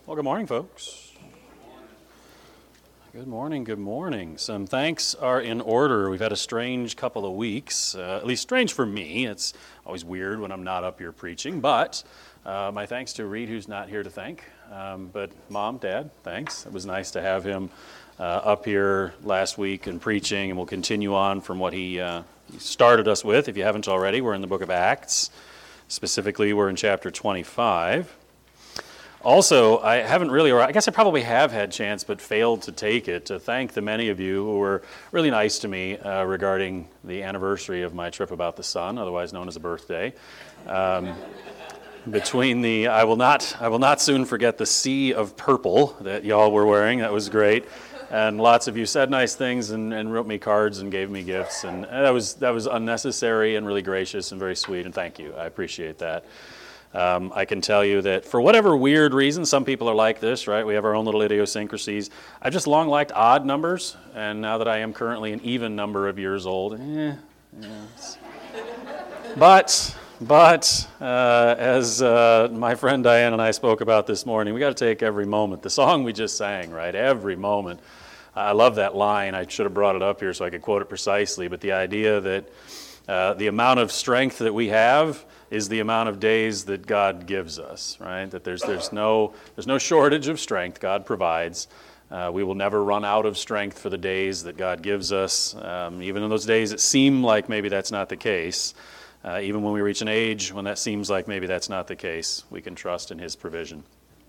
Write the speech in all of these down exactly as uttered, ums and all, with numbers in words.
Well, good morning, folks. Good morning, good morning. Some thanks are in order. We've had a strange couple of weeks, uh, at least strange for me. It's always weird when I'm not up here preaching, but uh, my thanks to Reed, who's not here to thank. Um, but Mom, Dad, thanks. It was nice to have him uh, up here last week and preaching, and we'll continue on from what he, uh, he started us with. If you haven't already, we're in the book of Acts. Specifically, we're in chapter twenty-five. Also, I haven't really, or I guess I probably have had chance, but failed to take it, to thank the many of you who were really nice to me uh, regarding the anniversary of my trip about the sun, otherwise known as a birthday. Um, between the, I will not, I will not soon forget the sea of purple that y'all were wearing. That was great, and lots of you said nice things and, and wrote me cards and gave me gifts, and that was that was unnecessary and really gracious and very sweet. And thank you, I appreciate that. Um, I can tell you that for whatever weird reason, some people are like this, right? We have our own little idiosyncrasies. I've just long liked odd numbers, and now that I am currently an even number of years old, eh, yes. But, but uh, as uh, my friend Diane and I spoke about this morning, we got to take every moment. The song we just sang, right? Every moment. I love that line. I should have brought it up here so I could quote it precisely, but the idea that uh, the amount of strength that we have is the amount of days that God gives us, right? That there's there's no there's no shortage of strength God provides. Uh, we will never run out of strength for the days that God gives us, um, even in those days it seem like maybe that's not the case. Uh, even when we reach an age when that seems like maybe that's not the case, we can trust in His provision.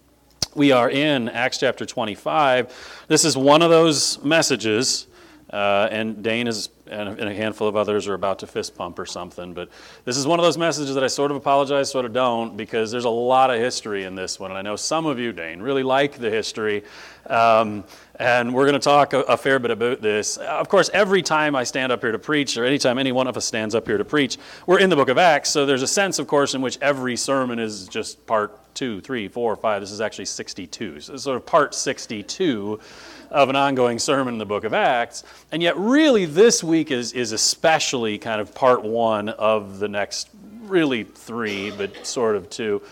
We are in Acts chapter twenty-five. This is one of those messages, uh, and Dane is and a handful of others are about to fist pump or something, but this is one of those messages that I sort of apologize, sort of don't, because there's a lot of history in this one, and I know some of you, Dane, really like the history, um, and we're going to talk a, a fair bit about this. Of course, every time I stand up here to preach, or anytime any one of us stands up here to preach, we're in the book of Acts, so there's a sense, of course, in which every sermon is just part two, three, four, five. This is actually sixty-two, so it's sort of part sixty-two of an ongoing sermon in the book of Acts, and yet really this week is is especially kind of part one of the next really three, but sort of two.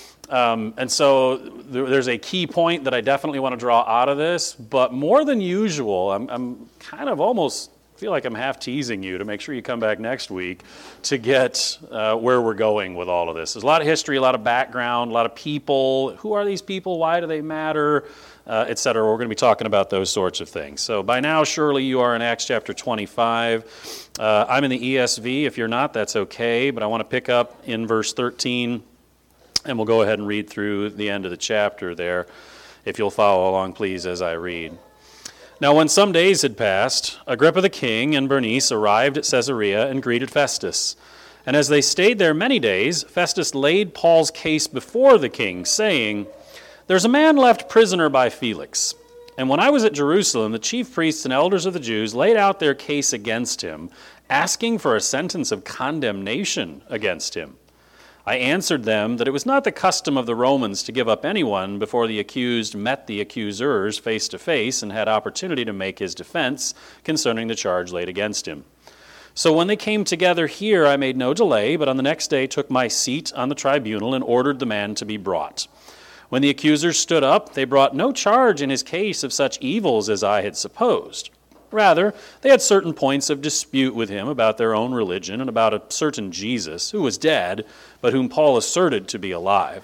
Um, and so there, there's a key point that I definitely want to draw out of this, but more than usual, I'm, I'm kind of almost feel like I'm half teasing you to make sure you come back next week to get uh, where we're going with all of this. There's a lot of history, a lot of background, a lot of people. Who are these people? Why do they matter? Uh, et cetera. We're going to be talking about those sorts of things. So by now, surely you are in Acts chapter twenty-five. Uh, I'm in the E S V. If you're not, that's okay. But I want to pick up in verse thirteen, and we'll go ahead and read through the end of the chapter there. If you'll follow along, please, as I read. Now, when some days had passed, Agrippa the king and Bernice arrived at Caesarea and greeted Festus. And as they stayed there many days, Festus laid Paul's case before the king, saying, "There's a man left prisoner by Felix. And when I was at Jerusalem, the chief priests and elders of the Jews laid out their case against him, asking for a sentence of condemnation against him. I answered them that it was not the custom of the Romans to give up anyone before the accused met the accusers face to face and had opportunity to make his defense concerning the charge laid against him. So when they came together here, I made no delay, but on the next day took my seat on the tribunal and ordered the man to be brought. When the accusers stood up, they brought no charge in his case of such evils as I had supposed. Rather, they had certain points of dispute with him about their own religion and about a certain Jesus, who was dead, but whom Paul asserted to be alive.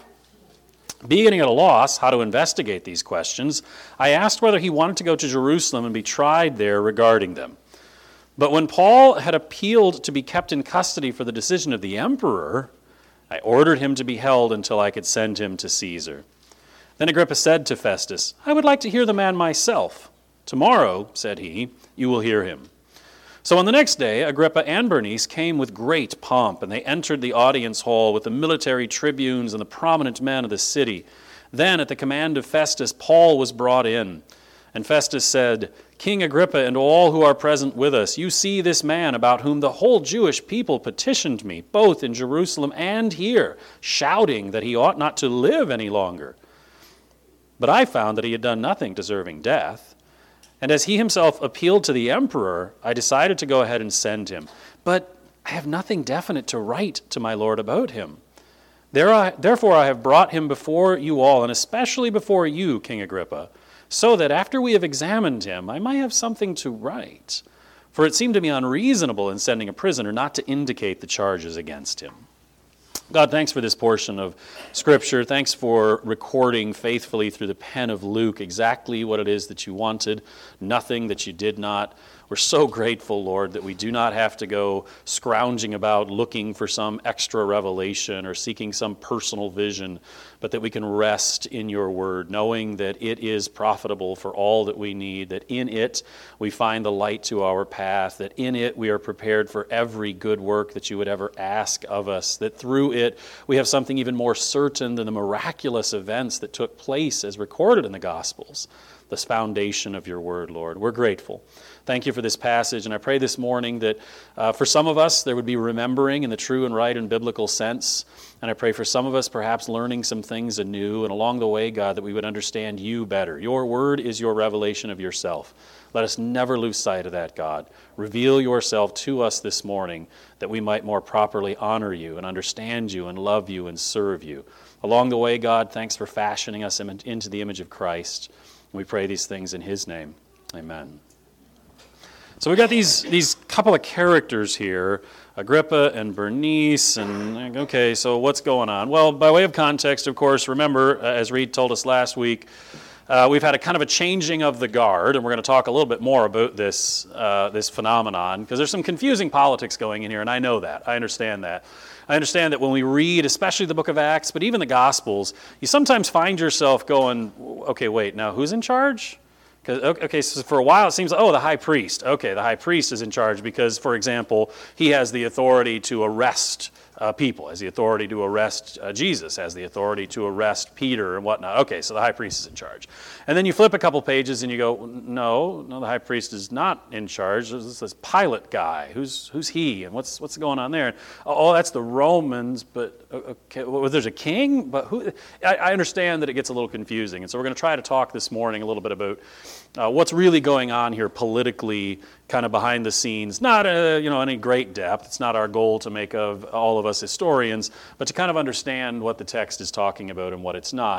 Being at a loss how to investigate these questions, I asked whether he wanted to go to Jerusalem and be tried there regarding them. But when Paul had appealed to be kept in custody for the decision of the emperor, I ordered him to be held until I could send him to Caesar. Then Agrippa said to Festus, I would like to hear the man myself. Tomorrow, said he, you will hear him. So on the next day, Agrippa and Bernice came with great pomp, and they entered the audience hall with the military tribunes and the prominent men of the city. Then, at the command of Festus, Paul was brought in. And Festus said, King Agrippa and all who are present with us, you see this man about whom the whole Jewish people petitioned me, both in Jerusalem and here, shouting that he ought not to live any longer. But I found that he had done nothing deserving death. And as he himself appealed to the emperor, I decided to go ahead and send him. But I have nothing definite to write to my lord about him. There I, therefore I have brought him before you all, and especially before you, King Agrippa, so that after we have examined him, I might have something to write. For it seemed to me unreasonable in sending a prisoner not to indicate the charges against him. God, thanks for this portion of Scripture. Thanks for recording faithfully through the pen of Luke exactly what it is that you wanted, nothing that you did not. We're so grateful, Lord, that we do not have to go scrounging about looking for some extra revelation or seeking some personal vision, but that we can rest in your word, knowing that it is profitable for all that we need, that in it we find the light to our path, that in it we are prepared for every good work that you would ever ask of us, that through it we have something even more certain than the miraculous events that took place as recorded in the Gospels, this foundation of your word, Lord. We're grateful. Thank you for this passage, and I pray this morning that uh, for some of us there would be remembering in the true and right and biblical sense, and I pray for some of us perhaps learning some things anew, and along the way, God, that we would understand you better. Your word is your revelation of yourself. Let us never lose sight of that, God. Reveal yourself to us this morning that we might more properly honor you and understand you and love you and serve you. Along the way, God, thanks for fashioning us into the image of Christ. We pray these things in his name. Amen. So we've got these these couple of characters here, Agrippa and Bernice, and okay, so what's going on? Well, by way of context, of course, remember, uh, as Reed told us last week, uh, we've had a kind of a changing of the guard, and we're going to talk a little bit more about this uh, this phenomenon, because there's some confusing politics going in here, and I know that. I understand that. I understand that when we read, especially the book of Acts, but even the Gospels, you sometimes find yourself going, okay, wait, now who's in charge? Okay, so for a while it seems, oh, the high priest. Okay, the high priest is in charge because, for example, he has the authority to arrest uh, people, has the authority to arrest uh, Jesus, has the authority to arrest Peter and whatnot. Okay, so the high priest is in charge. And then you flip a couple pages and you go, no, no, the high priest is not in charge. There's this Pilate guy. Who's who's he? And what's what's going on there? And, oh, that's the Romans, but okay, well, there's a king? But who? I, I understand that it gets a little confusing. And so we're going to try to talk this morning a little bit about Uh, what's really going on here politically, kind of behind the scenes. Not a, you know, any great depth. It's not our goal to make of all of us historians, but to kind of understand what the text is talking about and what it's not.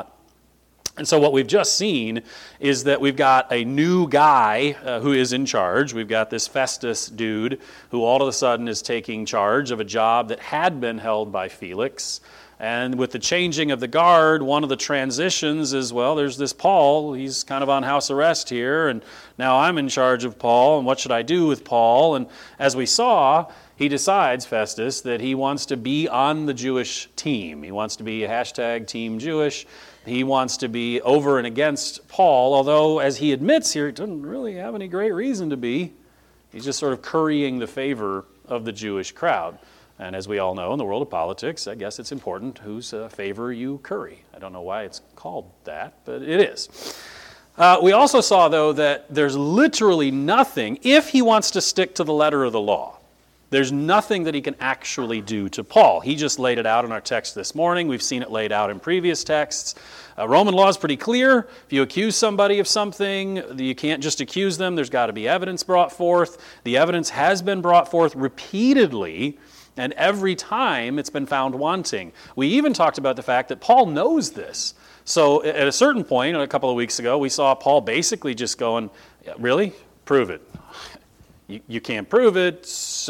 And so what we've just seen is that we've got a new guy uh, who is in charge. We've got this Festus dude who all of a sudden is taking charge of a job that had been held by Felix. And with the changing of the guard, one of the transitions is, well, there's this Paul. He's kind of on house arrest here, and now I'm in charge of Paul, and what should I do with Paul? And as we saw, he decides, Festus, that he wants to be on the Jewish team. He wants to be a hashtag Team Jewish. He wants to be over and against Paul, although, as he admits here, he doesn't really have any great reason to be. He's just sort of currying the favor of the Jewish crowd. And as we all know, in the world of politics, I guess it's important whose uh, favor you curry. I don't know why it's called that, but it is. Uh, we also saw, though, that there's literally nothing, if he wants to stick to the letter of the law, there's nothing that he can actually do to Paul. He just laid it out in our text this morning. We've seen it laid out in previous texts. Uh, Roman law is pretty clear. If you accuse somebody of something, you can't just accuse them. There's got to be evidence brought forth. The evidence has been brought forth repeatedly, and every time it's been found wanting. We even talked about the fact that Paul knows this. So at a certain point, a couple of weeks ago, we saw Paul basically just going, really? Prove it. You, you can't prove it,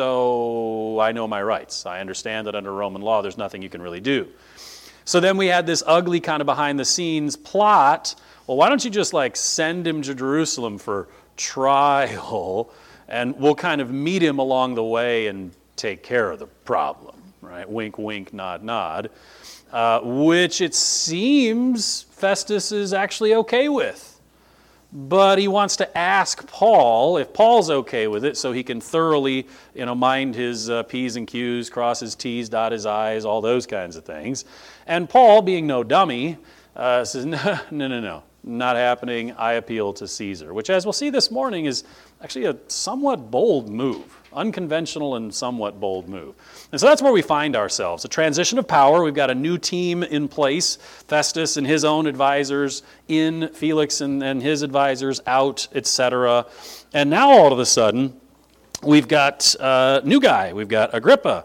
so I know my rights. I understand that under Roman law, there's nothing you can really do. So then we had this ugly kind of behind-the-scenes plot. Well, why don't you just like send him to Jerusalem for trial, and we'll kind of meet him along the way and take care of the problem, right? Wink, wink, nod, nod. Uh, which it seems Festus is actually okay with. But he wants to ask Paul if Paul's okay with it so he can thoroughly, you know, mind his uh, P's and Q's, cross his T's, dot his I's, all those kinds of things. And Paul, being no dummy, uh, says, no, no, no, no, not happening. I appeal to Caesar, which, as we'll see this morning, is actually a somewhat bold move. Unconventional and somewhat bold move. And so that's where we find ourselves. A transition of power. We've got a new team in place. Festus and his own advisors in, Felix and, and his advisors out, et cetera. And now all of a sudden, we've got a new guy. We've got Agrippa.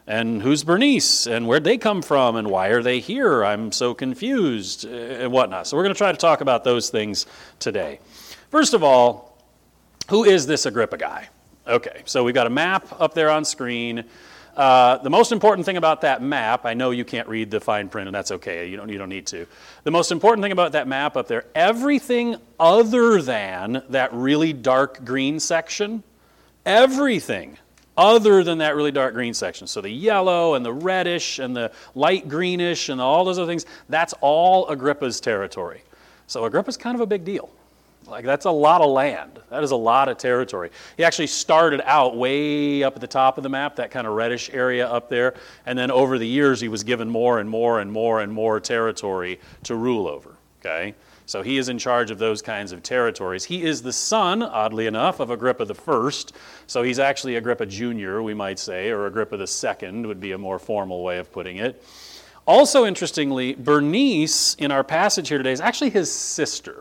And who's Bernice? And where'd they come from? And why are they here? I'm so confused, and whatnot. So we're going to try to talk about those things today. First of all, who is this Agrippa guy? Okay, so we've got a map up there on screen. Uh, the most important thing about that map, I know you can't read the fine print, and that's okay. You don't, you don't need to. The most important thing about that map up there, everything other than that really dark green section, everything other than that really dark green section. So the yellow and the reddish and the light greenish and all those other things, that's all Agrippa's territory. So Agrippa's kind of a big deal. Like, that's a lot of land. That is a lot of territory. He actually started out way up at the top of the map, that kind of reddish area up there, and then over the years he was given more and more and more and more territory to rule over, okay? So he is in charge of those kinds of territories. He is the son, oddly enough, of Agrippa the First. So he's actually Agrippa Junior, we might say, or Agrippa the Second would be a more formal way of putting it. Also, interestingly, Bernice, in our passage here today, is actually his sister.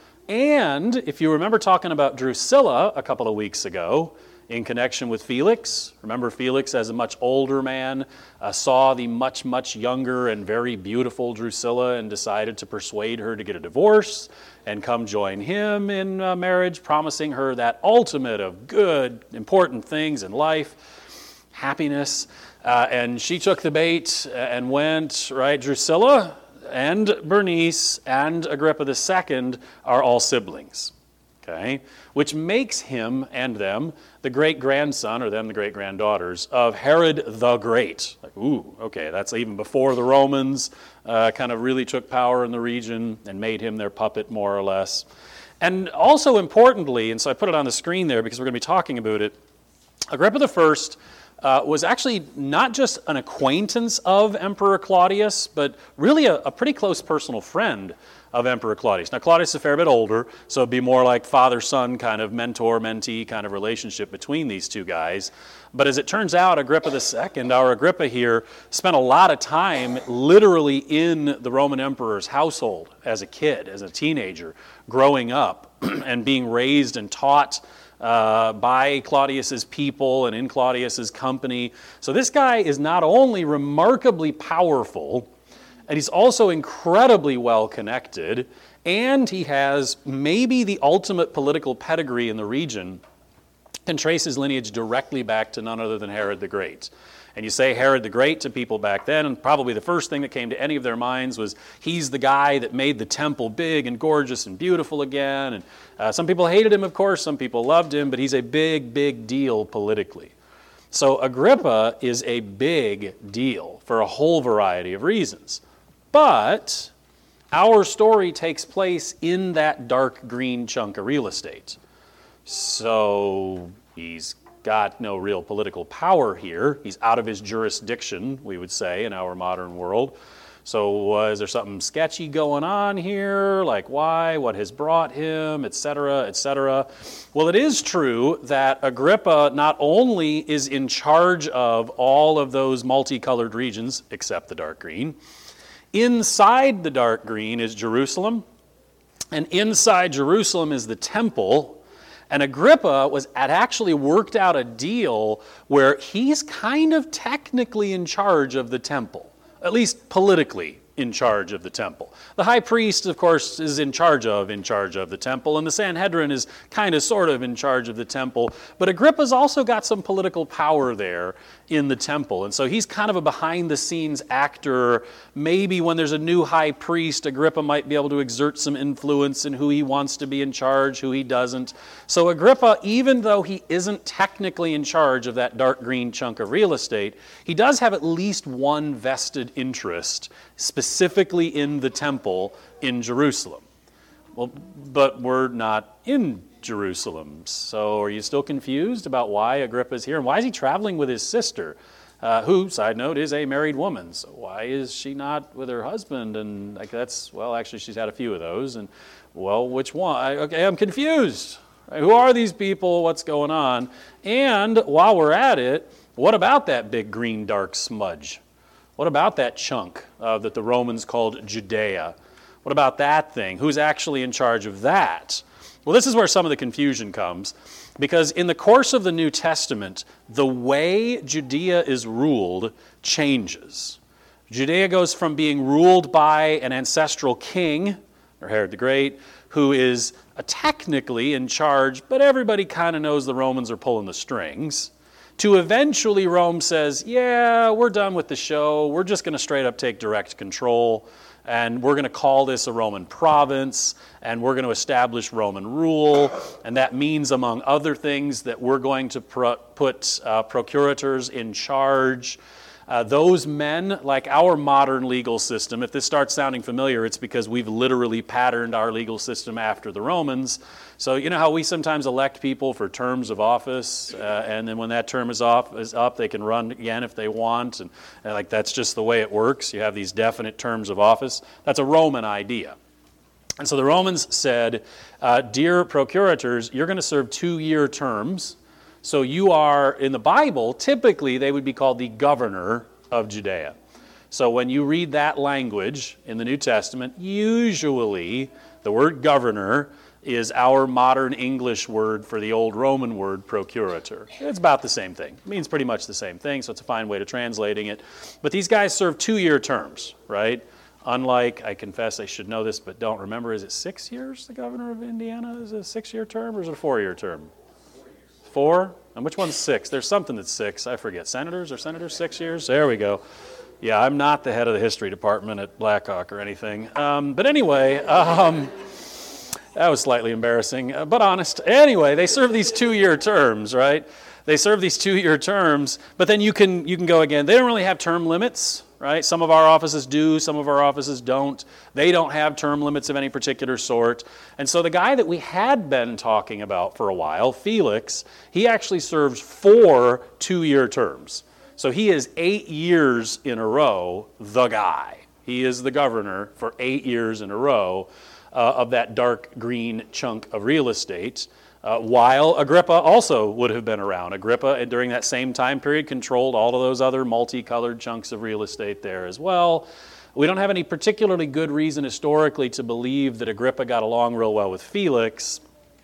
And if you remember talking about Drusilla a couple of weeks ago, in connection with Felix. Remember, Felix, as a much older man, uh, saw the much, much younger and very beautiful Drusilla and decided to persuade her to get a divorce and come join him in uh, marriage, promising her that ultimate of good, important things in life, happiness. Uh, and she took the bait and went, right? Drusilla and Bernice and Agrippa the Second are all siblings. Okay, which makes him and them the great-grandson, or them the great-granddaughters, of Herod the Great. Like, ooh, okay, that's even before the Romans uh, kind of really took power in the region and made him their puppet, more or less. And also importantly, and so I put it on the screen there because we're going to be talking about it, Agrippa the First uh, was actually not just an acquaintance of Emperor Claudius, but really a, a pretty close personal friend of Emperor Claudius. Now, Claudius is a fair bit older, so it'd be more like father-son kind of mentor-mentee kind of relationship between these two guys. But as it turns out, Agrippa the Second, our Agrippa here, spent a lot of time literally in the Roman emperor's household as a kid, as a teenager, growing up and being raised and taught uh, by Claudius's people and in Claudius's company. So this guy is not only remarkably powerful, and he's also incredibly well connected, and he has maybe the ultimate political pedigree in the region, can trace his lineage directly back to none other than Herod the Great. And you say Herod the Great to people back then, and probably the first thing that came to any of their minds was he's the guy that made the temple big and gorgeous and beautiful again. And uh, some people hated him, of course, some people loved him, but he's a big, big deal politically. So Agrippa is a big deal for a whole variety of reasons. But our story takes place in that dark green chunk of real estate. So he's got no real political power here. He's out of his jurisdiction, we would say, in our modern world. So uh, is there something sketchy going on here? Like why? What has brought him? Et cetera, et cetera. Well, it is true that Agrippa not only is in charge of all of those multicolored regions, except the dark green. Inside the dark green is Jerusalem, and inside Jerusalem is the temple. And Agrippa was had actually worked out a deal where he's kind of technically in charge of the temple, at least politically in charge of the temple. The high priest, of course, is in charge of in charge of the temple, and the Sanhedrin is kind of sort of in charge of the temple. But Agrippa's also got some political power there in the temple, and so he's kind of a behind-the-scenes actor. Maybe when there's a new high priest, Agrippa might be able to exert some influence in who he wants to be in charge, who he doesn't. So Agrippa, even though he isn't technically in charge of that dark green chunk of real estate, he does have at least one vested interest, specifically in the temple in Jerusalem. Well, but we're not in Jerusalem. So are you still confused about why Agrippa is here? And why is he traveling with his sister, uh, who, side note, is a married woman? So why is she not with her husband? And like that's, well, actually she's had a few of those. And well, which one? I, okay, I'm confused. Who are these people? What's going on? And while we're at it, what about that big green dark smudge? What about that chunk uh, that the Romans called Judea? What about that thing? Who's actually in charge of that? Well, this is where some of the confusion comes, because in the course of the New Testament, the way Judea is ruled changes. Judea goes from being ruled by an ancestral king, or Herod the Great, who is uh, technically in charge, but everybody kind of knows the Romans are pulling the strings, to eventually Rome says, yeah, we're done with the show, we're just going to straight up take direct control, and we're going to call this a Roman province, and we're going to establish Roman rule, and that means, among other things, that we're going to pro- put uh, procurators in charge. Uh, those men, like our modern legal system, if this starts sounding familiar, it's because we've literally patterned our legal system after the Romans. So you know how we sometimes elect people for terms of office, uh, and then when that term is off is up, they can run again if they want, and, and like that's just the way it works. You have these definite terms of office. That's a Roman idea. And so the Romans said, uh, dear procurators, you're going to serve two-year terms. So you are, in the Bible, typically they would be called the governor of Judea. So when you read that language in the New Testament, usually the word governor is our modern English word for the old Roman word procurator. It's about the same thing. It means pretty much the same thing, so it's a fine way of translating it. But these guys serve two-year terms, right? Unlike, I confess I should know this, but don't remember, is it six years, the governor of Indiana? Is it a six-year term, or is it a four-year term? Four? And which one's six? There's something that's six. I forget. Senators? Are senators six years? There we go. Yeah, I'm not the head of the history department at Blackhawk or anything. Um, but anyway, um, that was slightly embarrassing, uh, but honest. Anyway, they serve these two-year terms, right? They serve these two-year terms, but then you can you can go again. They don't really have term limits, right? Some of our offices do, some of our offices don't. They don't have term limits of any particular sort. And so the guy that we had been talking about for a while, Felix, he actually serves four two-year terms. So he is eight years in a row the guy. He is the governor for eight years in a row uh, of that dark green chunk of real estate. Uh, while Agrippa also would have been around. Agrippa, during that same time period, controlled all of those other multicolored chunks of real estate there as well. We don't have any particularly good reason historically to believe that Agrippa got along real well with Felix.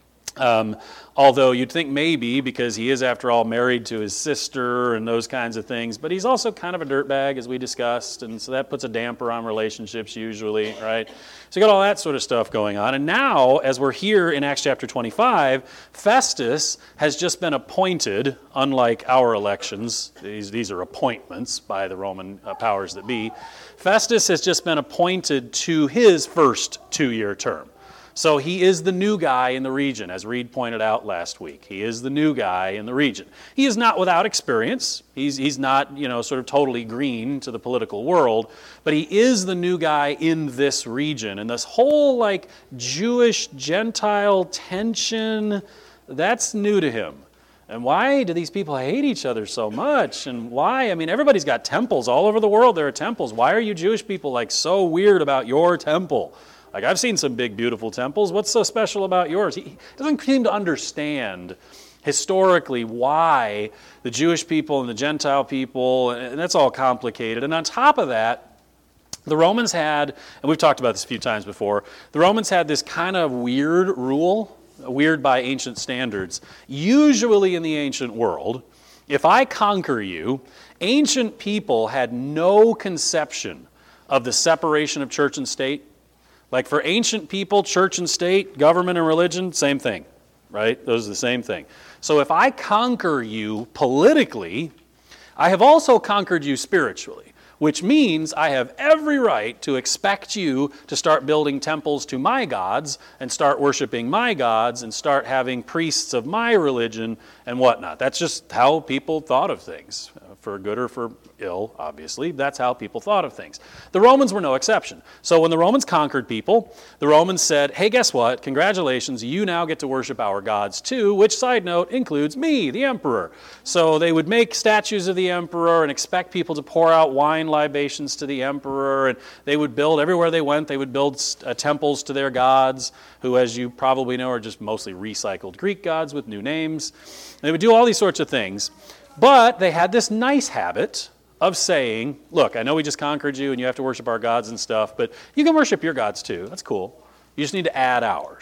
Um, although you'd think maybe, because he is, after all, married to his sister and those kinds of things. But he's also kind of a dirtbag, as we discussed, and so that puts a damper on relationships usually, right? So you got all that sort of stuff going on. And now, as we're here in Acts chapter twenty-five, Festus has just been appointed, unlike our elections. These, these are appointments by the Roman uh, powers that be. Festus has just been appointed to his first two-year term. So he is the new guy in the region, as Reed pointed out last week. He is the new guy in the region. He is not without experience. He's, he's not, you know, sort of totally green to the political world, but he is the new guy in this region. And this whole, like, Jewish-Gentile tension, that's new to him. And why do these people hate each other so much? And why? I mean, everybody's got temples. All over the world there are temples. Why are you Jewish people, like, so weird about your temple? Like, I've seen some big, beautiful temples. What's so special about yours? He doesn't seem to understand historically why the Jewish people and the Gentile people, and that's all complicated. And on top of that, the Romans had, and we've talked about this a few times before, the Romans had this kind of weird rule, weird by ancient standards. Usually in the ancient world, if I conquer you, ancient people had no conception of the separation of church and state. Like for ancient people, church and state, government and religion, same thing, right? Those are the same thing. So if I conquer you politically, I have also conquered you spiritually, which means I have every right to expect you to start building temples to my gods and start worshiping my gods and start having priests of my religion and whatnot. That's just how people thought of things. For good or for ill, obviously, that's how people thought of things. The Romans were no exception. So when the Romans conquered people, the Romans said, hey, guess what? Congratulations, you now get to worship our gods too, which, side note, includes me, the emperor. So they would make statues of the emperor and expect people to pour out wine libations to the emperor, and they would build, everywhere they went, they would build uh, temples to their gods, who, as you probably know, are just mostly recycled Greek gods with new names. They would do all these sorts of things. But they had this nice habit of saying, look, I know we just conquered you and you have to worship our gods and stuff, but you can worship your gods too. That's cool. You just need to add ours.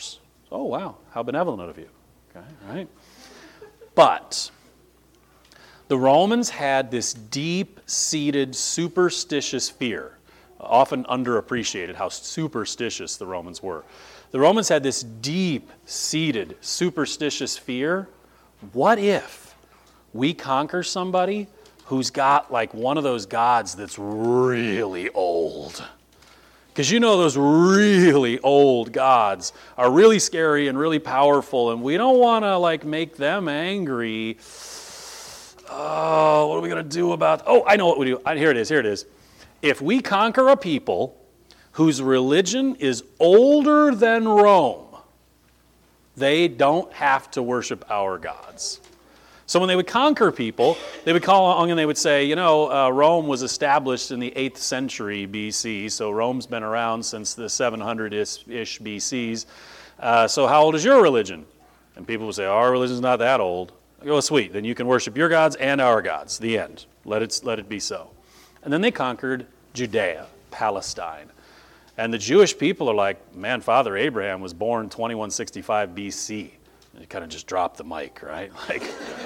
Oh, wow, how benevolent of you. Okay, right? But the Romans had this deep-seated superstitious fear, often underappreciated how superstitious the Romans were. The Romans had this deep-seated superstitious fear. What if we conquer somebody who's got like one of those gods that's really old? Because you know those really old gods are really scary and really powerful, and we don't want to like make them angry. Oh, what are we going to do about... Oh, I know what we do. Here it is, here it is. If we conquer a people whose religion is older than Rome, they don't have to worship our gods. So when they would conquer people, they would call along and they would say, you know, uh, Rome was established in the eighth century B C, so Rome's been around since the seven hundred-ish B Cs. Uh, so how old is your religion? And people would say, our religion's not that old. I go, sweet, then you can worship your gods and our gods. The end. Let it, let it be so. And then they conquered Judea, Palestine. And the Jewish people are like, man, Father Abraham was born twenty-one sixty-five B C. And you kind of just dropped the mic, right? Like,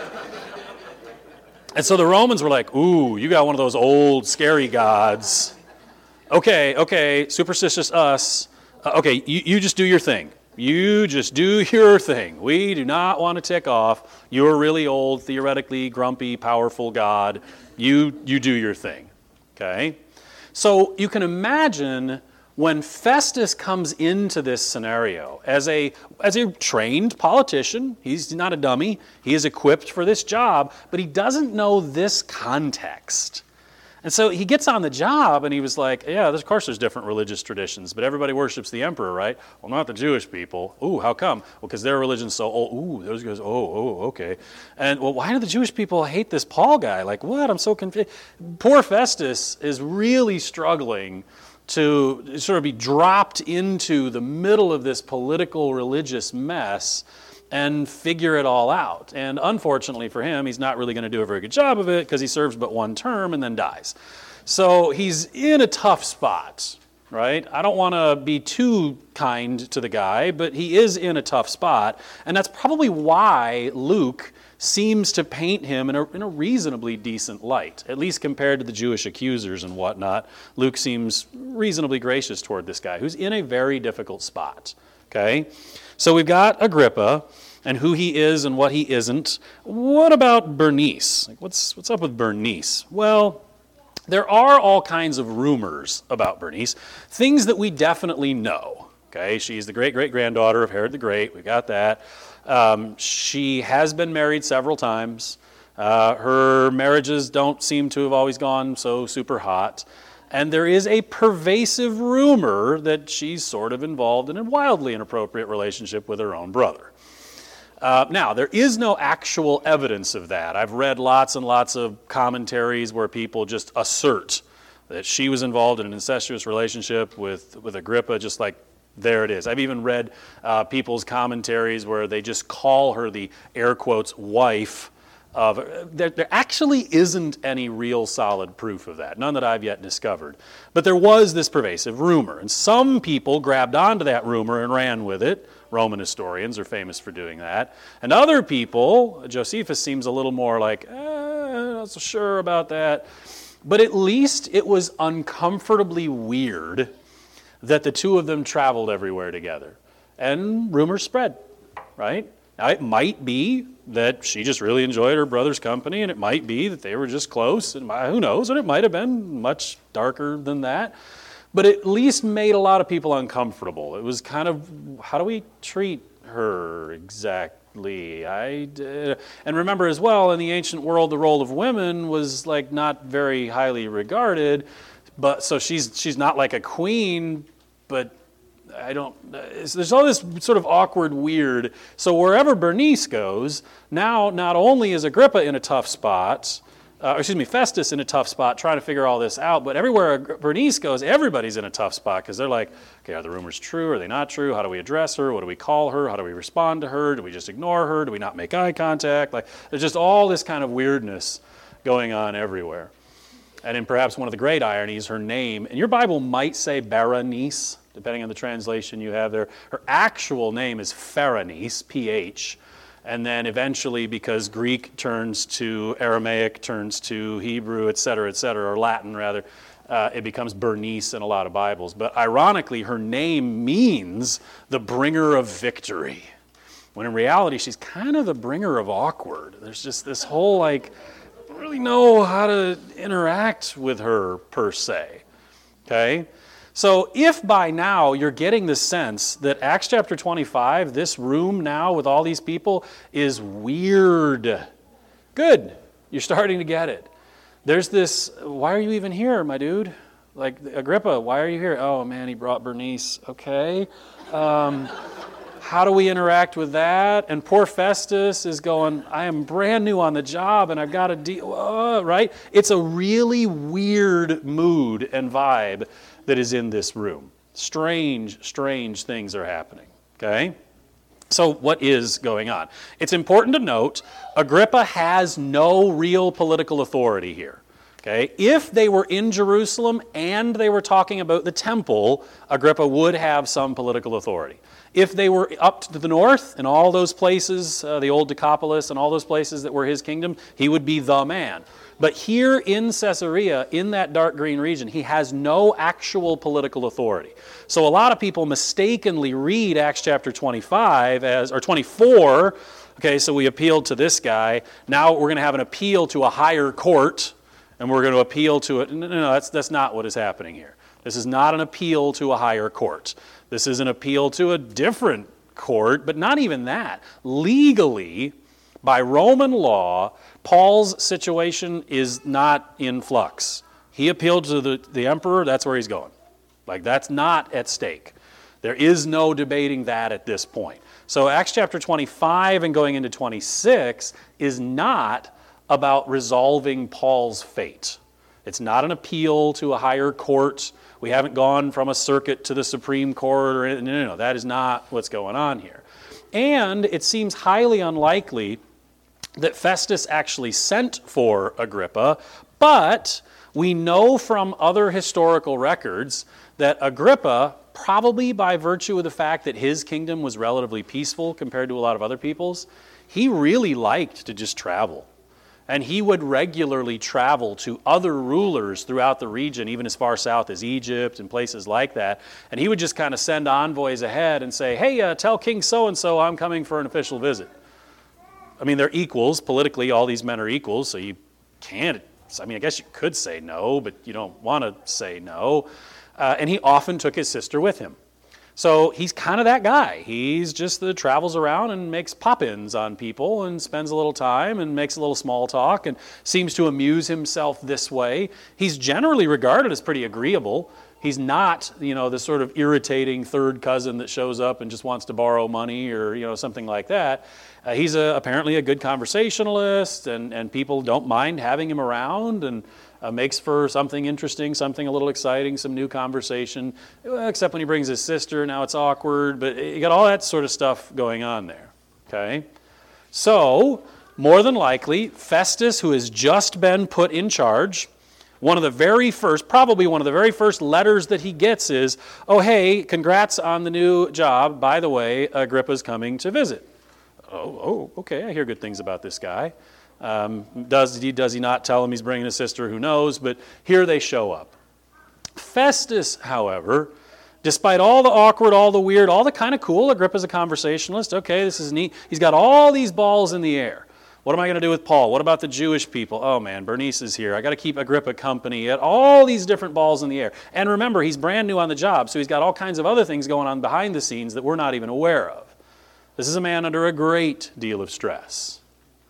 and so the Romans were like, ooh, you got one of those old, scary gods. Okay, okay, superstitious us. Uh, okay, you, you just do your thing. You just do your thing. We do not want to tick off your really old, theoretically grumpy, powerful God. You, you do your thing, okay? So you can imagine when Festus comes into this scenario as a, as a trained politician, he's not a dummy, he is equipped for this job, but he doesn't know this context. And so he gets on the job and he was like, yeah, of course there's different religious traditions, but everybody worships the emperor, right? Well, not the Jewish people. Ooh, how come? Well, because their religion's so old. Ooh, those guys, oh, oh, okay. And, well, why do the Jewish people hate this Paul guy? Like, what? I'm so confused. Poor Festus is really struggling to sort of be dropped into the middle of this political religious mess and figure it all out. And unfortunately for him, he's not really going to do a very good job of it because he serves but one term and then dies. So he's in a tough spot, right? I don't want to be too kind to the guy, but he is in a tough spot. And that's probably why Luke seems to paint him in a, in a reasonably decent light, at least compared to the Jewish accusers and whatnot. Luke seems reasonably gracious toward this guy who's in a very difficult spot, okay? So we've got Agrippa and who he is and what he isn't. What about Bernice? Like what's, what's up with Bernice? Well, there are all kinds of rumors about Bernice, things that we definitely know. Okay, she's the great-great-granddaughter of Herod the Great. We got that. Um, she has been married several times. Uh, her marriages don't seem to have always gone so super hot. And there is a pervasive rumor that she's sort of involved in a wildly inappropriate relationship with her own brother. Uh, now, there is no actual evidence of that. I've read lots and lots of commentaries where people just assert that she was involved in an incestuous relationship with, with Agrippa, just like there it is. I've even read uh, people's commentaries where they just call her the, air quotes, wife of... There, there actually isn't any real solid proof of that, none that I've yet discovered. But there was this pervasive rumor, and some people grabbed onto that rumor and ran with it. Roman historians are famous for doing that. And other people, Josephus seems a little more like, eh, not so sure about that. But at least it was uncomfortably weird that the two of them traveled everywhere together. And rumors spread, right? Now, it might be that she just really enjoyed her brother's company, and it might be that they were just close, and who knows, and it might have been much darker than that. But it at least made a lot of people uncomfortable. It was kind of, how do we treat her exactly? I, uh, and remember as well, in the ancient world, the role of women was like not very highly regarded. But so she's she's not like a queen, but I don't, there's all this sort of awkward, weird. So wherever Bernice goes, now not only is Agrippa in a tough spot, uh, excuse me, Festus in a tough spot trying to figure all this out, but everywhere Bernice goes, everybody's in a tough spot because they're like, okay, are the rumors true? Are they not true? How do we address her? What do we call her? How do we respond to her? Do we just ignore her? Do we not make eye contact? Like, there's just all this kind of weirdness going on everywhere. And in perhaps one of the great ironies, her name, and your Bible might say Berenice. depending on the translation you have there. Her actual name is Pherenice, P H, and then eventually, because Greek turns to Aramaic, turns to Hebrew, et cetera, et cetera, or Latin rather, uh, it becomes Bernice in a lot of Bibles. But ironically, her name means the bringer of victory, when in reality, she's kind of the bringer of awkward. There's just this whole, like, I don't really know how to interact with her, per se, okay? So if by now you're getting the sense that Acts chapter twenty-five, this room now with all these people, is weird, good, you're starting to get it. There's this, why are you even here, my dude? Like, Agrippa, why are you here? Oh man, he brought Bernice, okay. Um, how do we interact with that? And poor Festus is going, I am brand new on the job and I've got to deal, uh, right? It's a really weird mood and vibe that is in this room. Strange, strange things are happening, okay? So what is going on? It's important to note, Agrippa has no real political authority here, okay? If they were in Jerusalem and they were talking about the temple, Agrippa would have some political authority. If they were up to the north in all those places, uh, the old Decapolis and all those places that were his kingdom, he would be the man. But here in Caesarea, in that dark green region, he has no actual political authority. So a lot of people mistakenly read Acts chapter twenty-five as, or twenty-four, okay, so we appealed to this guy. Now we're going to have an appeal to a higher court, and we're going to appeal to it. No, no, no, that's, that's not what is happening here. This is not an appeal to a higher court. This is an appeal to a different court, but not even that. Legally, by Roman law, Paul's situation is not in flux. He appealed to the, the emperor, that's where he's going. Like, that's not at stake. There is no debating that at this point. So Acts chapter twenty-five and going into twenty-six is not about resolving Paul's fate. It's not an appeal to a higher court. We haven't gone from a circuit to the Supreme Court or anything. No, no, no, that is not what's going on here. And it seems highly unlikely that Festus actually sent for Agrippa, but we know from other historical records that Agrippa, probably by virtue of the fact that his kingdom was relatively peaceful compared to a lot of other people's, he really liked to just travel. And he would regularly travel to other rulers throughout the region, even as far south as Egypt and places like that. And he would just kind of send envoys ahead and say, hey, uh, tell King so-and-so I'm coming for an official visit. I mean, they're equals. Politically, all these men are equals, so you can't, I mean, I guess you could say no, but you don't want to say no. Uh, and he often took his sister with him. So he's kind of that guy. He's just the travels around and makes pop-ins on people and spends a little time and makes a little small talk and seems to amuse himself this way. He's generally regarded as pretty agreeable. He's not, you know, the sort of irritating third cousin that shows up and just wants to borrow money or, you know, something like that. Uh, he's a, apparently a good conversationalist, and, and people don't mind having him around, and uh, makes for something interesting, something a little exciting, some new conversation, except when he brings his sister. Now it's awkward, but you got all that sort of stuff going on there, okay? So, more than likely, Festus, who has just been put in charge, one of the very first, probably one of the very first letters that he gets is, oh, hey, congrats on the new job. By the way, Agrippa's coming to visit. Oh, oh, okay, I hear good things about this guy. Um, does he, does he not tell him he's bringing a sister? Who knows? But here they show up. Festus, however, despite all the awkward, all the weird, all the kind of cool, Agrippa's a conversationalist. Okay, this is neat. He's got all these balls in the air. What am I going to do with Paul? What about the Jewish people? Oh man, Bernice is here. I got to keep Agrippa company. He had all these different balls in the air. And remember, he's brand new on the job, so he's got all kinds of other things going on behind the scenes that we're not even aware of. This is a man under a great deal of stress.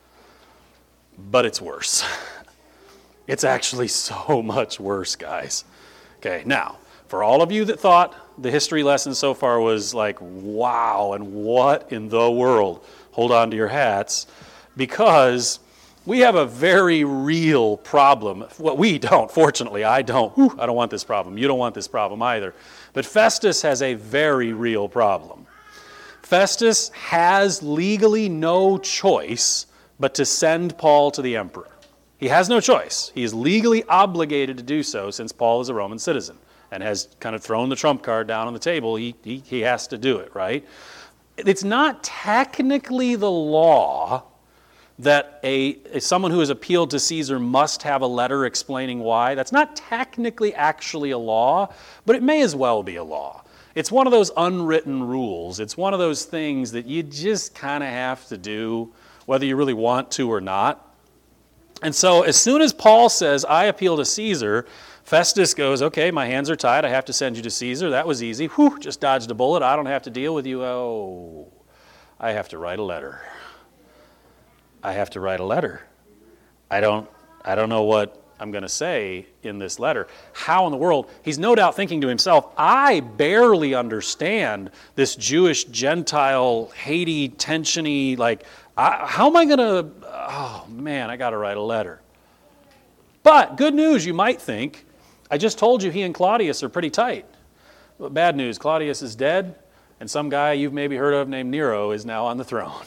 But it's worse. It's actually so much worse, guys. Okay, now, for all of you that thought the history lesson so far was like, wow, and what in the world? Hold on to your hats. Because we have a very real problem. Well, we don't, fortunately. I don't. Whew, I don't want this problem. You don't want this problem either. But Festus has a very real problem. Festus has legally no choice but to send Paul to the emperor. He has no choice. He is legally obligated to do so since Paul is a Roman citizen. and has kind of thrown the trump card down on the table, he, he, he has to do it, right? It's not technically the law that a, a someone who has appealed to Caesar must have a letter explaining why. That's not technically actually a law, but it may as well be a law. It's one of those unwritten rules. It's one of those things that you just kind of have to do, whether you really want to or not. And so as soon as Paul says, I appeal to Caesar, Festus goes, okay, my hands are tied. I have to send you to Caesar. That was easy. Whew, just dodged a bullet. I don't have to deal with you. Oh, I have to write a letter. I have to write a letter. I don't, I don't know what I'm going to say in this letter. How in the world? He's no doubt thinking to himself, I barely understand this Jewish, Gentile, Haiti, tensiony, like, I, how am I going to, oh man, I got to write a letter. But good news, you might think, I just told you he and Claudius are pretty tight. But bad news, Claudius is dead, and some guy you've maybe heard of named Nero is now on the throne.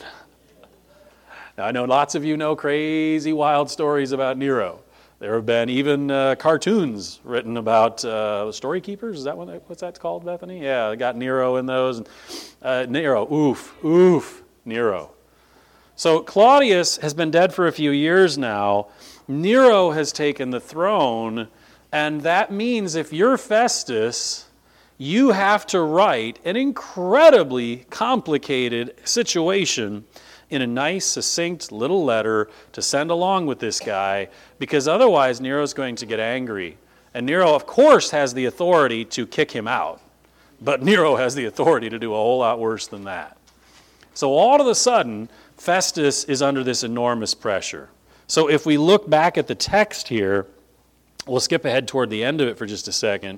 Now, I know lots of you know crazy, wild stories about Nero. There have been even uh, cartoons written about uh, story keepers. Is that what that, what's that called, Bethany? Yeah, they got Nero in those. And, uh, Nero, oof, oof, Nero. So Claudius has been dead for a few years now. Nero has taken the throne, and that means if you're Festus, you have to write an incredibly complicated situation in a nice, succinct little letter to send along with this guy, because otherwise Nero's going to get angry. And Nero, of course, has the authority to kick him out, but Nero has the authority to do a whole lot worse than that. So all of a sudden, Festus is under this enormous pressure. So if we look back at the text here, we'll skip ahead toward the end of it for just a second.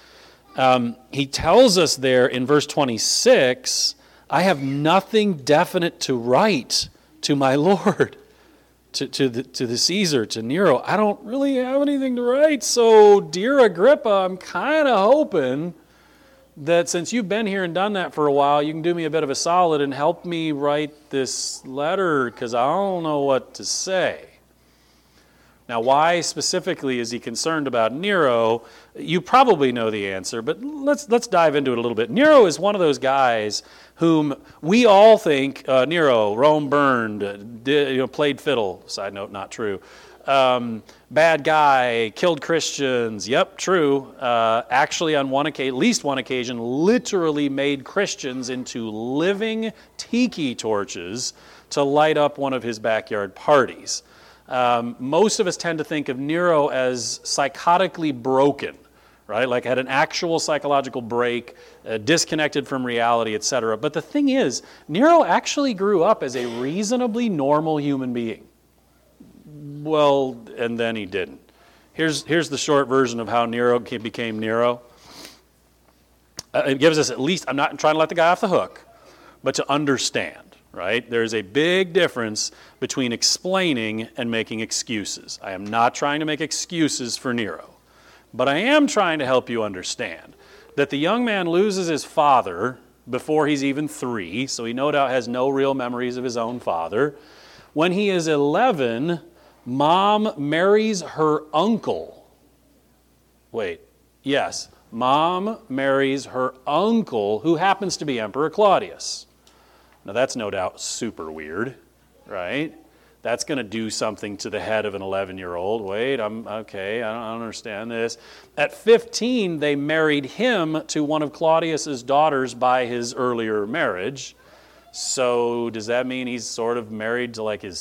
Um, he tells us there in verse twenty-six, I have nothing definite to write to my Lord, to, to, the, to the Caesar, to Nero. I don't really have anything to write, so dear Agrippa, I'm kind of hoping that since you've been here and done that for a while, you can do me a bit of a solid and help me write this letter, because I don't know what to say. Now, why specifically is he concerned about Nero? You probably know the answer, but let's let's dive into it a little bit. Nero is one of those guys whom we all think, uh, Nero, Rome burned, did, you know, played fiddle, side note, not true, um, bad guy, killed Christians, yep, true, uh, actually on one occasion, at least one occasion, literally made Christians into living tiki torches to light up one of his backyard parties. Um, most of us tend to think of Nero as psychotically broken, right? Like had an actual psychological break, uh, disconnected from reality, et cetera. But the thing is, Nero actually grew up as a reasonably normal human being. Well, and then he didn't. Here's, here's the short version of how Nero became Nero. Uh, it gives us at least, I'm not trying to let the guy off the hook, but to understand. Right? There's a big difference between explaining and making excuses. I am not trying to make excuses for Nero, but I am trying to help you understand that the young man loses his father before he's even three, so he no doubt has no real memories of his own father. When he is eleven, mom marries her uncle. Wait, yes, mom marries her uncle, who happens to be Emperor Claudius. Now that's no doubt super weird, right? That's going to do something to the head of an eleven-year-old. Wait, I'm okay, I don't, I don't understand this. At fifteen, they married him to one of Claudius's daughters by his earlier marriage. So does that mean he's sort of married to like his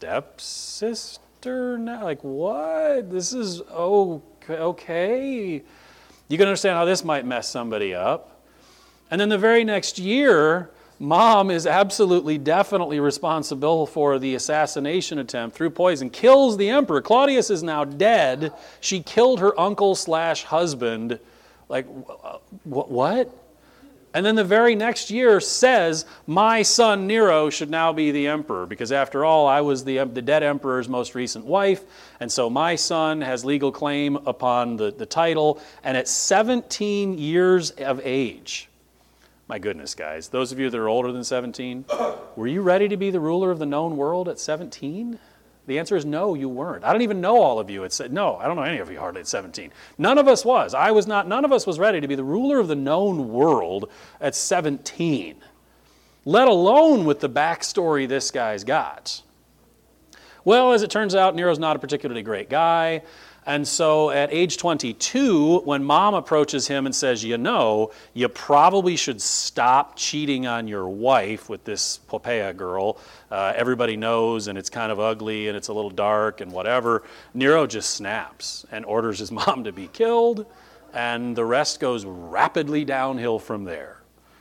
stepsister now? Like what? This is okay. okay. You can understand how this might mess somebody up. And then the very next year, Mom is absolutely, definitely responsible for the assassination attempt through poison, kills the emperor. Claudius is now dead. She killed her uncle slash husband. Like, what? And then the very next year says, my son Nero should now be the emperor, because after all, I was the, the dead emperor's most recent wife, and so my son has legal claim upon the, the title, and at seventeen years of age, my goodness, guys, those of you that are older than seventeen, were you ready to be the ruler of the known world at seventeen? The answer is no, you weren't. I don't even know all of you. It's no, I don't know any of you hardly at seventeen. None of us was. I was not, none of us was ready to be the ruler of the known world at seventeen, let alone with the backstory this guy's got. Well, as it turns out, Nero's not a particularly great guy. And so at age twenty-two, when mom approaches him and says, you know, you probably should stop cheating on your wife with this Poppaea girl. Uh, everybody knows, and it's kind of ugly, and it's a little dark, and whatever. Nero just snaps and orders his mom to be killed, and the rest goes rapidly downhill from there.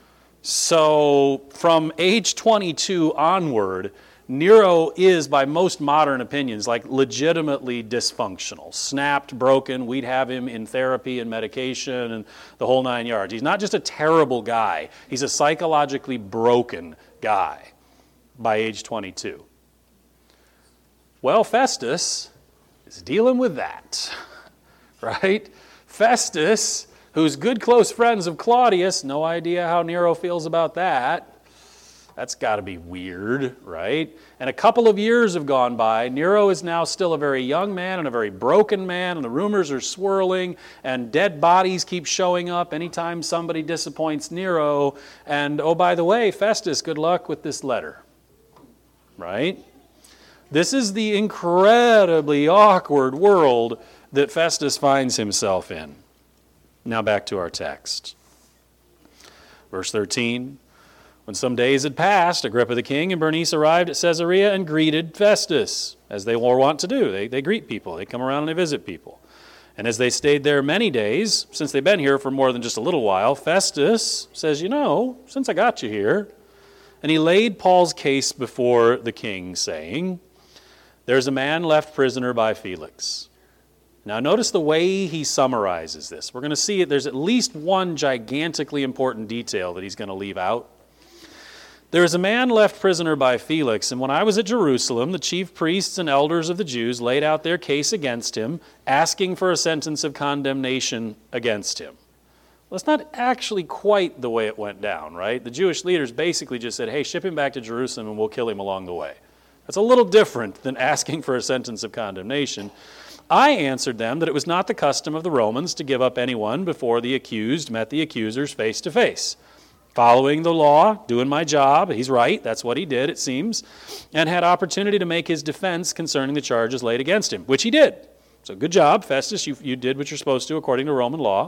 So from age twenty-two onward, Nero is, by most modern opinions, like legitimately dysfunctional. Snapped, broken, we'd have him in therapy and medication and the whole nine yards. He's not just a terrible guy, he's a psychologically broken guy by age twenty-two. Well, Festus is dealing with that, right? Festus, who's good close friends of Claudius, no idea how Nero feels about that. That's got to be weird, right? And a couple of years have gone by. Nero is now still a very young man and a very broken man, and the rumors are swirling, and dead bodies keep showing up anytime somebody disappoints Nero. And, oh, by the way, Festus, good luck with this letter, right? This is the incredibly awkward world that Festus finds himself in. Now back to our text. Verse thirteen. When some days had passed, Agrippa the king and Bernice arrived at Caesarea and greeted Festus, as they were wont to do. They, they greet people. They come around and they visit people. And as they stayed there many days, since they've been here for more than just a little while, Festus says, you know, since I got you here, and he laid Paul's case before the king, saying, there's a man left prisoner by Felix. Now notice the way he summarizes this. We're going to see it. There's at least one gigantically important detail that he's going to leave out. There is a man left prisoner by Felix, and when I was at Jerusalem, the chief priests and elders of the Jews laid out their case against him, asking for a sentence of condemnation against him. Well, it's not actually quite the way it went down, right? The Jewish leaders basically just said, hey, ship him back to Jerusalem and we'll kill him along the way. That's a little different than asking for a sentence of condemnation. I answered them that it was not the custom of the Romans to give up anyone before the accused met the accusers face to face. Following the law, doing my job, he's right, that's what he did, it seems, and had opportunity to make his defense concerning the charges laid against him, which he did. So good job, Festus, you, you did what you're supposed to according to Roman law.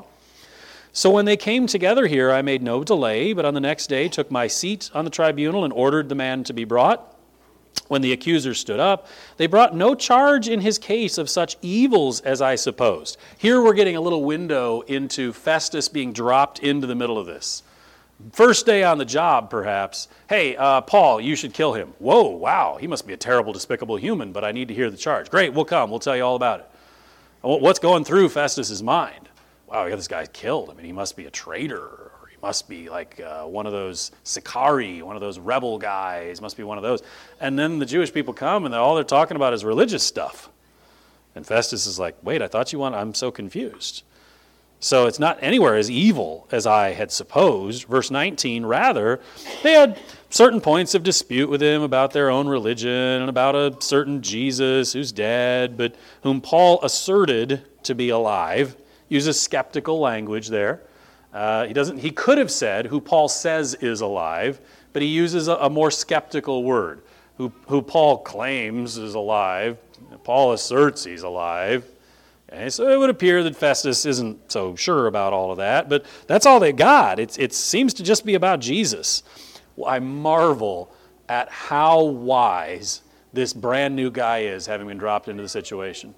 So when they came together here, I made no delay, but on the next day took my seat on the tribunal and ordered the man to be brought. When the accusers stood up, they brought no charge in his case of such evils as I supposed. Here we're getting a little window into Festus being dropped into the middle of this. First day on the job, perhaps, hey, uh, Paul, you should kill him. Whoa, wow, he must be a terrible, despicable human, but I need to hear the charge. Great, we'll come, we'll tell you all about it. What's going through Festus's mind? Wow, we got this guy killed. I mean, he must be a traitor, or he must be like uh, one of those Sicarii, one of those rebel guys, must be one of those. And then the Jewish people come, and all they're talking about is religious stuff. And Festus is like, wait, I thought you wanted, I'm so confused. So it's not anywhere as evil as I had supposed. Verse nineteen, rather, they had certain points of dispute with him about their own religion and about a certain Jesus who's dead, but whom Paul asserted to be alive. Uses skeptical language there. Uh, he doesn't. He could have said who Paul says is alive, but he uses a, a more skeptical word. Who, who Paul claims is alive. Paul asserts he's alive. Okay, so it would appear that Festus isn't so sure about all of that, but that's all they got. It's, it seems to just be about Jesus. Well, I marvel at how wise this brand new guy is, having been dropped into the situation.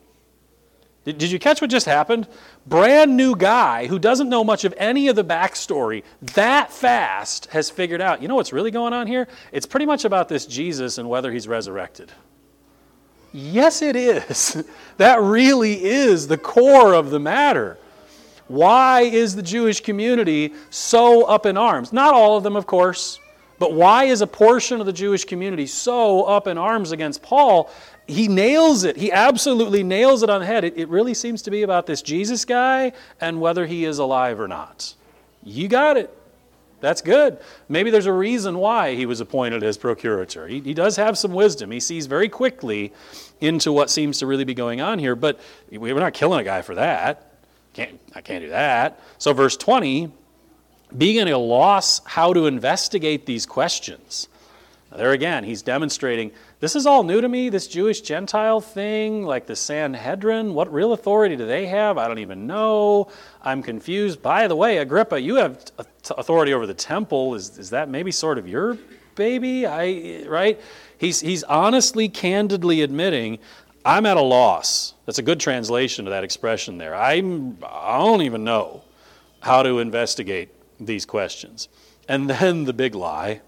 Did, did you catch what just happened? Brand new guy who doesn't know much of any of the backstory that fast has figured out, you know what's really going on here? It's pretty much about this Jesus and whether he's resurrected. Yes, it is. That really is the core of the matter. Why is the Jewish community so up in arms? Not all of them, of course, but why is a portion of the Jewish community so up in arms against Paul? He nails it. He absolutely nails it on the head. It, it really seems to be about this Jesus guy and whether he is alive or not. You got it. That's good. Maybe there's a reason why he was appointed as procurator. He, he does have some wisdom. He sees very quickly into what seems to really be going on here, but we're not killing a guy for that. Can't, I can't do that. So verse twenty, being at a loss how to investigate these questions. Now there again, he's demonstrating, this is all new to me, this Jewish-Gentile thing, like the Sanhedrin. What real authority do they have? I don't even know. I'm confused. By the way, Agrippa, you have authority over the temple. Is, is that maybe sort of your baby? I right? He's, he's honestly, candidly admitting, I'm at a loss. That's a good translation of that expression there. I'm, I don't even know how to investigate these questions. And then the big lie.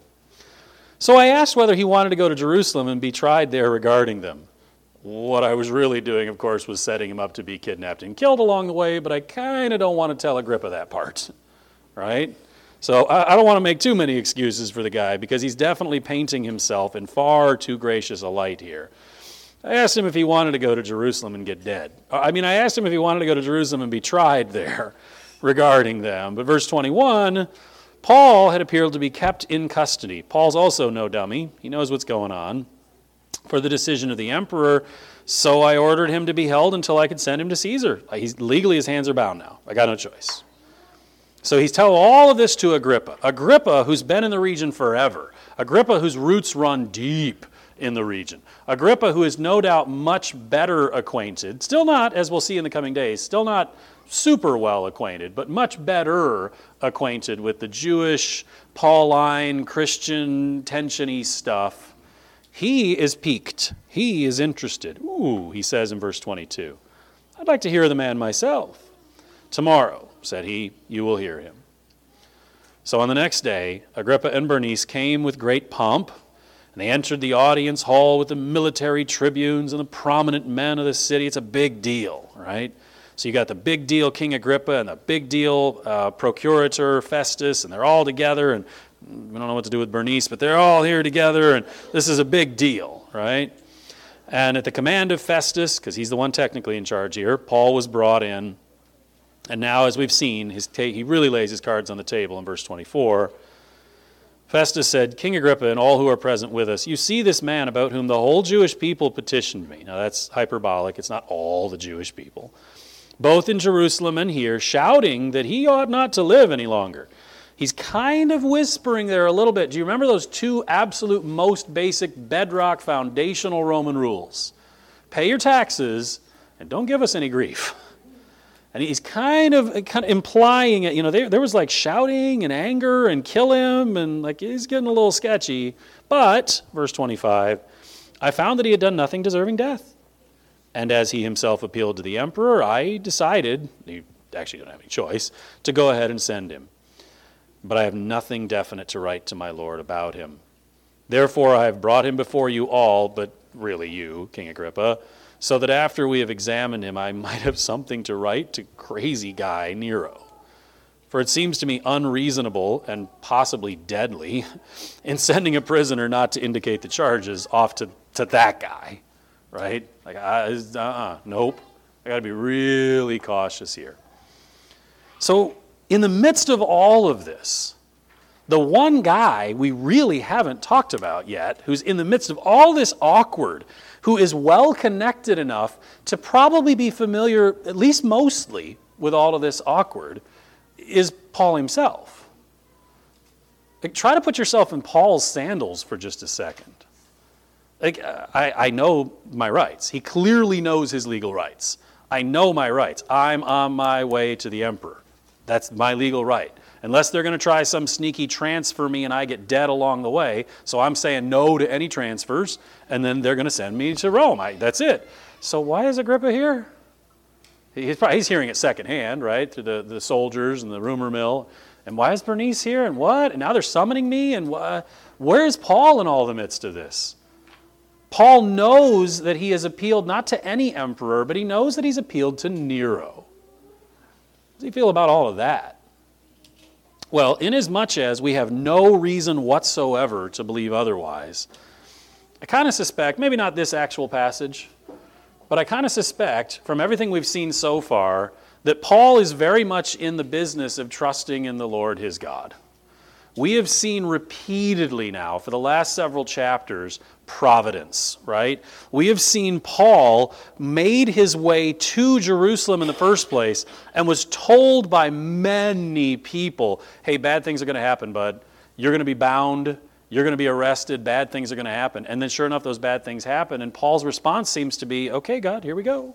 So I asked whether he wanted to go to Jerusalem and be tried there regarding them. What I was really doing, of course, was setting him up to be kidnapped and killed along the way, but I kind of don't want to tell Agrippa that part, right? So I, I don't want to make too many excuses for the guy because he's definitely painting himself in far too gracious a light here. I asked him if he wanted to go to Jerusalem and get dead. I mean, I asked him if he wanted to go to Jerusalem and be tried there regarding them. But verse twenty-one, Paul had appeared to be kept in custody. Paul's also no dummy. He knows what's going on. For the decision of the emperor, so I ordered him to be held until I could send him to Caesar. He's, legally, his hands are bound now. I got no choice. So he's telling all of this to Agrippa. Agrippa, who's been in the region forever. Agrippa, whose roots run deep in the region. Agrippa, who is no doubt much better acquainted, still not, as we'll see in the coming days, still not super well acquainted, but much better acquainted with the Jewish, Pauline, Christian, tension-y stuff. He is piqued. He is interested. Ooh, he says in verse twenty-two, I'd like to hear the man myself. Tomorrow, said he, you will hear him. So on the next day, Agrippa and Bernice came with great pomp, and they entered the audience hall with the military tribunes and the prominent men of the city. It's a big deal, right? So you got the big deal King Agrippa and the big deal uh, Procurator Festus, and they're all together, and we don't know what to do with Bernice, but they're all here together, and this is a big deal, right? And at the command of Festus, because he's the one technically in charge here, Paul was brought in, and now, as we've seen, his ta- he really lays his cards on the table in verse twenty-four. Festus said, King Agrippa and all who are present with us, you see this man about whom the whole Jewish people petitioned me. Now that's hyperbolic. It's not all the Jewish people. Both in Jerusalem and here, shouting that he ought not to live any longer. He's kind of whispering there a little bit. Do you remember those two absolute most basic bedrock foundational Roman rules? Pay your taxes and don't give us any grief. And he's kind of kind of implying it. You know, there, there was like shouting and anger and kill him, and like he's getting a little sketchy. But, verse twenty-five, I found that he had done nothing deserving death. And as he himself appealed to the emperor, I decided, you actually don't have any choice, to go ahead and send him. But I have nothing definite to write to my lord about him. Therefore I have brought him before you all, but really you, King Agrippa, so that after we have examined him, I might have something to write to crazy guy Nero. For it seems to me unreasonable and possibly deadly in sending a prisoner not to indicate the charges off to, to that guy. Right? Like, uh, uh-uh, nope. I got to be really cautious here. So, in the midst of all of this, the one guy we really haven't talked about yet, who's in the midst of all this awkward, who is well connected enough to probably be familiar, at least mostly, with all of this awkward, is Paul himself. Like, try to put yourself in Paul's sandals for just a second. Like, I, I know my rights. He clearly knows his legal rights. I know my rights. I'm on my way to the emperor. That's my legal right. Unless they're going to try some sneaky transfer me and I get dead along the way. So I'm saying no to any transfers, and then they're going to send me to Rome. I, that's it. So why is Agrippa here? He's, probably, he's hearing it secondhand, right, through the, the soldiers and the rumor mill. And why is Bernice here? And what? And now they're summoning me? And wh- where is Paul in all the midst of this? Paul knows that he has appealed not to any emperor, but he knows that he's appealed to Nero. How does he feel about all of that? Well, inasmuch as we have no reason whatsoever to believe otherwise, I kind of suspect, maybe not this actual passage, but I kind of suspect from everything we've seen so far that Paul is very much in the business of trusting in the Lord his God. we have seen repeatedly now for the last several chapters providence, right? We have seen Paul made his way to Jerusalem in the first place and was told by many people, hey, bad things are going to happen, bud. You're going to be bound. You're going to be arrested. Bad things are going to happen. And then sure enough, those bad things happen. And Paul's response seems to be, okay, God, here we go.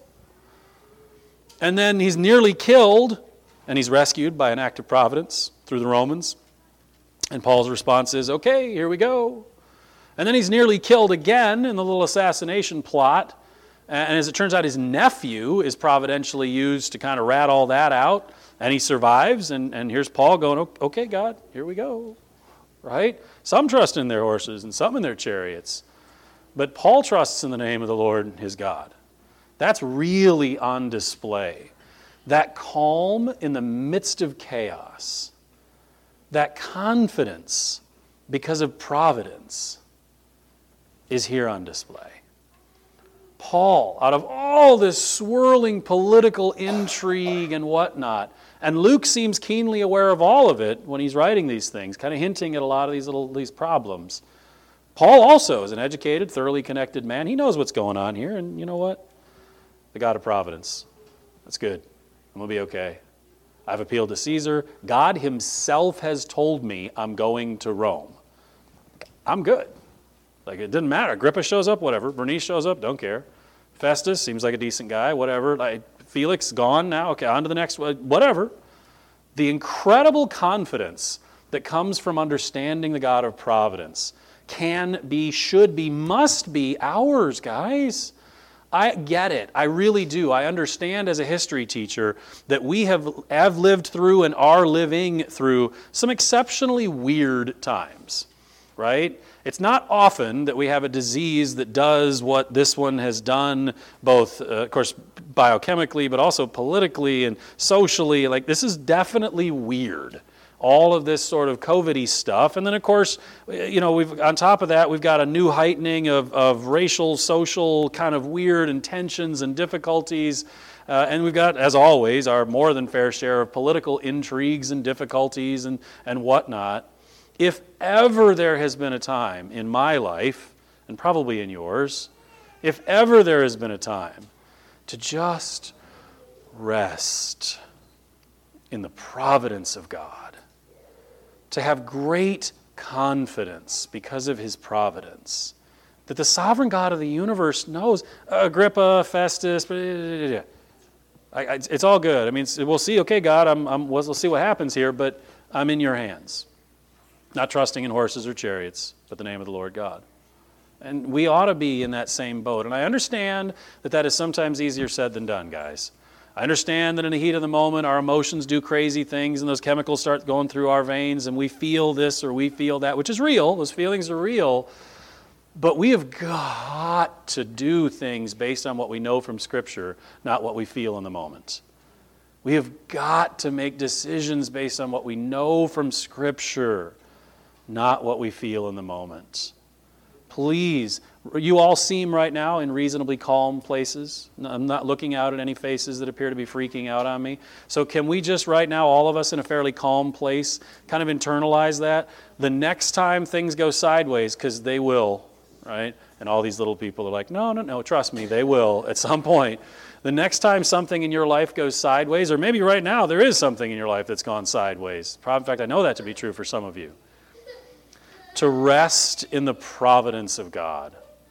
And then he's nearly killed, and he's rescued by an act of providence through the Romans. And Paul's response is, okay, here we go. And then he's nearly killed again in the little assassination plot. And as it turns out, his nephew is providentially used to kind of rat all that out. And he survives. And, and here's Paul going, okay, God, here we go. Right? Some trust in their horses and some in their chariots. But Paul trusts in the name of the Lord, his God. That's really on display. That calm in the midst of chaos. That confidence because of providence is here on display. Paul, out of all this swirling political intrigue and whatnot, and Luke seems keenly aware of all of it when he's writing these things, kind of hinting at a lot of these little these problems. Paul also is an educated, thoroughly connected man. He knows what's going on here, and you know what? The God of providence. That's good. I'm going to be okay. I've appealed to Caesar. God himself has told me I'm going to Rome. I'm good. Like, it didn't matter. Agrippa shows up, whatever. Bernice shows up, don't care. Festus seems like a decent guy, whatever. Like, Felix gone now, okay, on to the next one, whatever. The incredible confidence that comes from understanding the God of providence can be, should be, must be ours, guys. I get it. I really do. I understand as a history teacher that we have, have lived through and are living through some exceptionally weird times, right? It's not often that we have a disease that does what this one has done, both, uh, of course, biochemically, but also politically and socially. Like, this is definitely weird. All of this sort of COVID-y stuff. And then, of course, you know, we've on top of that, we've got a new heightening of, of racial, social kind of weird and tensions and difficulties. Uh, and we've got, as always, our more than fair share of political intrigues and difficulties and, and whatnot. If ever there has been a time in my life, and probably in yours, if ever there has been a time to just rest in the providence of God, to have great confidence because of his providence, that the sovereign God of the universe knows, Agrippa, Festus, I, I, it's all good. I mean, we'll see, okay, God, I'm, I'm, we'll see what happens here, but I'm in your hands. Not trusting in horses or chariots, but the name of the Lord God. And we ought to be in that same boat. And I understand that that is sometimes easier said than done, guys. I understand that in the heat of the moment, our emotions do crazy things and those chemicals start going through our veins and we feel this or we feel that, which is real. Those feelings are real. But we have got to do things based on what we know from Scripture, not what we feel in the moment. We have got to make decisions based on what we know from Scripture, not what we feel in the moment. Please, you all seem right now in reasonably calm places. I'm not looking out at any faces that appear to be freaking out on me. So can we just right now, all of us in a fairly calm place, kind of internalize that? The next time things go sideways, because they will, right? And all these little people are like, no, no, no, trust me, they will at some point. The next time something in your life goes sideways, or maybe right now there is something in your life that's gone sideways. In fact, I know that to be true for some of you. To rest in the providence of God.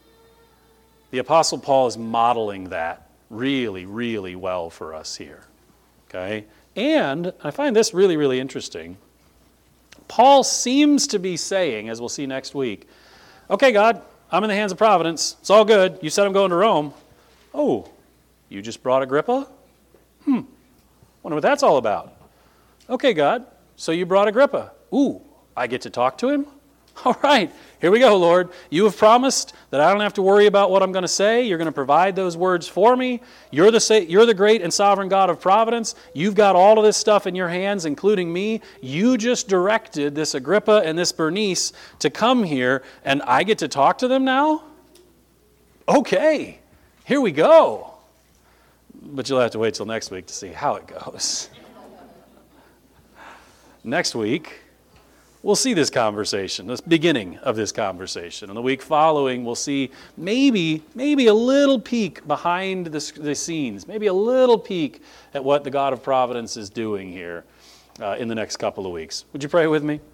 The Apostle Paul is modeling that really, really well for us here. Okay? And I find this really, really interesting. Paul seems to be saying, as we'll see next week, okay, God, I'm in the hands of providence. It's all good. You said I'm going to Rome. Oh, you just brought Agrippa? Hmm. Wonder what that's all about. Okay, God, so you brought Agrippa. Ooh, I get to talk to him? All right, here we go, Lord. You have promised that I don't have to worry about what I'm going to say. You're going to provide those words for me. You're the, you're the great and sovereign God of providence. You've got all of this stuff in your hands, including me. You just directed this Agrippa and this Bernice to come here, and I get to talk to them now? Okay, here we go. But you'll have to wait till next week to see how it goes. Next week, we'll see this conversation, this beginning of this conversation. And the week following, we'll see maybe, maybe a little peek behind the, the scenes, maybe a little peek at what the God of Providence is doing here uh, in the next couple of weeks. Would you pray with me?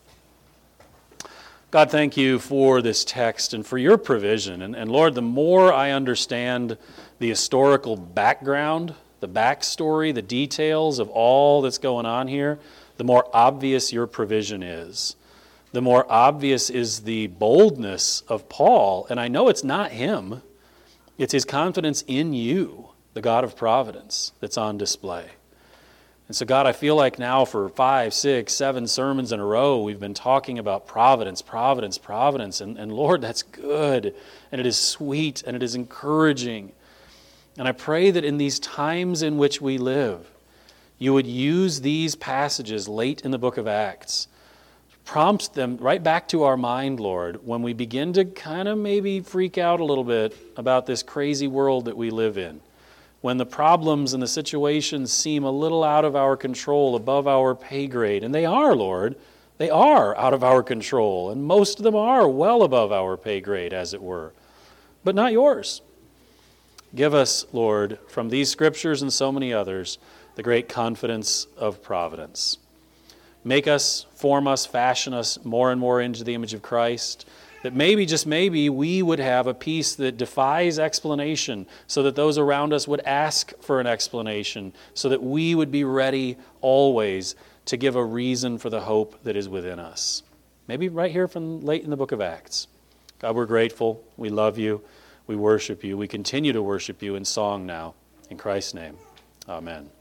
God, thank you for this text and for your provision. And, and Lord, the more I understand the historical background, the backstory, the details of all that's going on here, the more obvious your provision is. The more obvious is the boldness of Paul. And I know it's not him. It's his confidence in you, the God of Providence, that's on display. And so, God, I feel like now for five, six, seven sermons in a row, we've been talking about providence, providence, providence. And, and Lord, that's good. And it is sweet and it is encouraging. And I pray that in these times in which we live, you would use these passages late in the book of Acts, prompt them right back to our mind, Lord, when we begin to kind of maybe freak out a little bit about this crazy world that we live in. When the problems and the situations seem a little out of our control, above our pay grade. And they are, Lord. They are out of our control. And most of them are well above our pay grade, as it were. But not yours. Give us, Lord, from these scriptures and so many others, the great confidence of providence. Make us, form us, fashion us more and more into the image of Christ, that maybe, just maybe, we would have a peace that defies explanation, so that those around us would ask for an explanation, so that we would be ready always to give a reason for the hope that is within us. Maybe right here from late in the book of Acts. God, we're grateful. We love you. We worship you. We continue to worship you in song now. In Christ's name, amen.